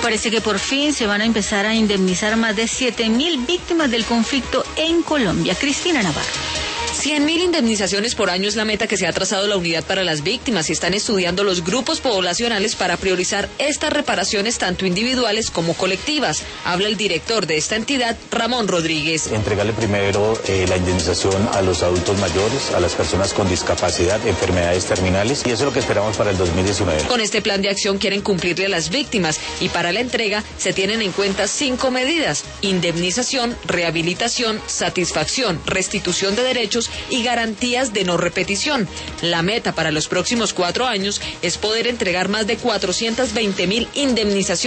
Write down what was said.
parece que por fin se van a empezar a indemnizar más de 7.000 víctimas del conflicto en Colombia. Cristina Navarro. 100.000 indemnizaciones por año es la meta que se ha trazado la Unidad para las Víctimas y están estudiando los grupos poblacionales para priorizar estas reparaciones tanto individuales como colectivas. Habla el director de esta entidad, Ramón Rodríguez. Entregarle primero la indemnización a los adultos mayores, a las personas con discapacidad, enfermedades terminales, y eso es lo que esperamos para el 2019. Con este plan de acción quieren cumplirle a las víctimas y para la entrega se tienen en cuenta 5 medidas: indemnización, rehabilitación, satisfacción, restitución de derechos y garantías de no repetición. La meta para los próximos 4 años es poder entregar más de 420.000 indemnizaciones